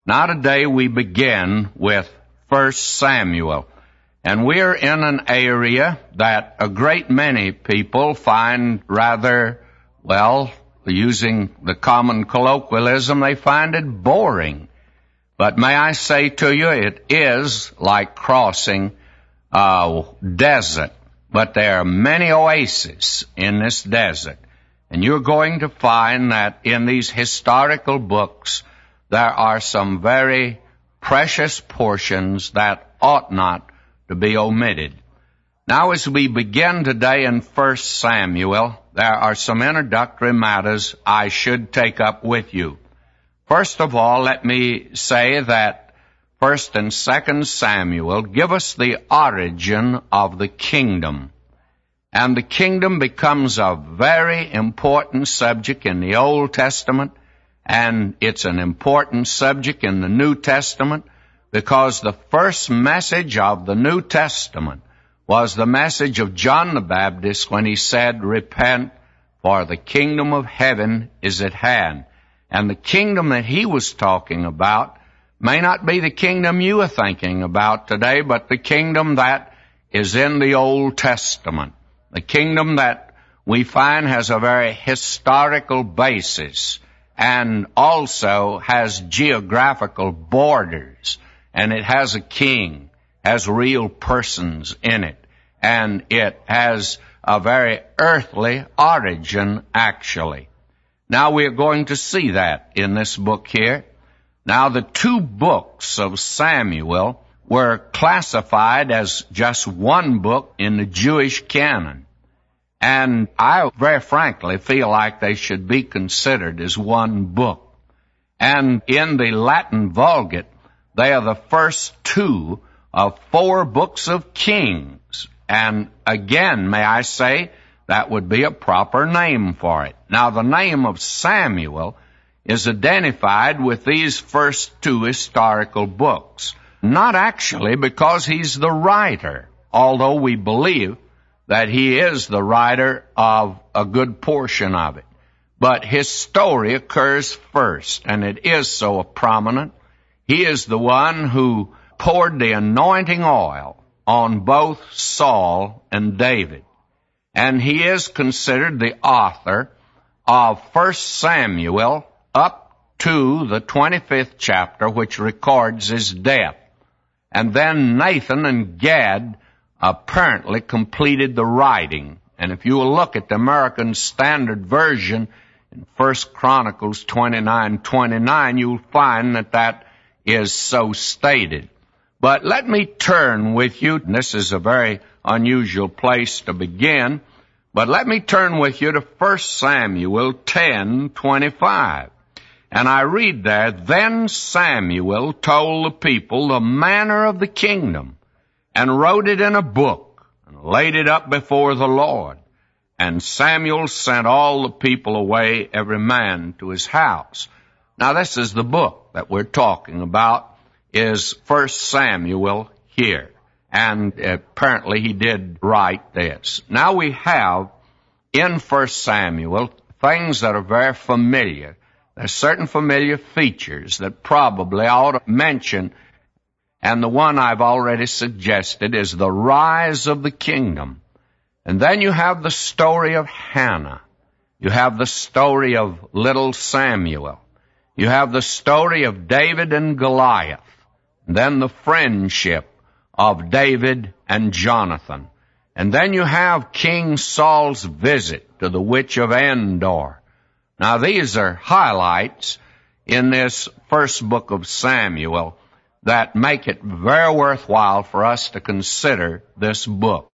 Now today we begin with 1 Samuel, and we're in an area that a great many people find rather, well, using the common colloquialism, they find it boring. But may I say to you, it is like crossing a desert, but there are many oases in this desert. And you're going to find that in these historical books, there are some very precious portions that ought not to be omitted. Now, as we begin today in 1 Samuel, there are some introductory matters I should take up with you. First of all, let me say that 1 and 2 Samuel give us the origin of the kingdom. And the kingdom becomes a very important subject in the Old Testament, and it's an important subject in the New Testament, because the first message of the New Testament was the message of John the Baptist when he said, "Repent, for the kingdom of heaven is at hand." And the kingdom that he was talking about may not be the kingdom you are thinking about today, but the kingdom that is in the Old Testament. The kingdom that we find has a very historical basis and also has geographical borders, and it has a king, has real persons in it, and it has a very earthly origin, actually. Now we're going to see that in this book here. Now the two books of Samuel were classified as just one book in the Jewish canon. And I very frankly feel like they should be considered as one book. And in the Latin Vulgate, they are the first two of 4 books of Kings. And again, may I say, that would be a proper name for it. Now, the name of Samuel is identified with these first 2 historical books. Not actually because he's the writer, although we believe that he is the writer of a good portion of it. But his story occurs first, and it is so prominent. He is the one who poured the anointing oil on both Saul and David. And he is considered the author of 1 Samuel up to the 25th chapter, which records his death. And then Nathan and Gad apparently completed the writing. And if you will look at the American Standard Version in 1 Chronicles 29:29, you'll find that that is so stated. But let me turn with you, and this is a very unusual place to begin, but let me turn with you to 1 Samuel 10:25. And I read there, "Then Samuel told the people the manner of the kingdom, and wrote it in a book, and laid it up before the Lord. And Samuel sent all the people away, every man to his house." Now this is the book that we're talking about, is 1 Samuel here. And apparently he did write this. Now we have in 1 Samuel things that are very familiar. There's certain familiar features that probably I ought to mention, and the one I've already suggested is the rise of the kingdom. And then you have the story of Hannah. You have the story of little Samuel. You have the story of David and Goliath. And then the friendship of David and Jonathan. And then you have King Saul's visit to the witch of Endor. Now these are highlights in this first book of Samuel that make it very worthwhile for us to consider this book.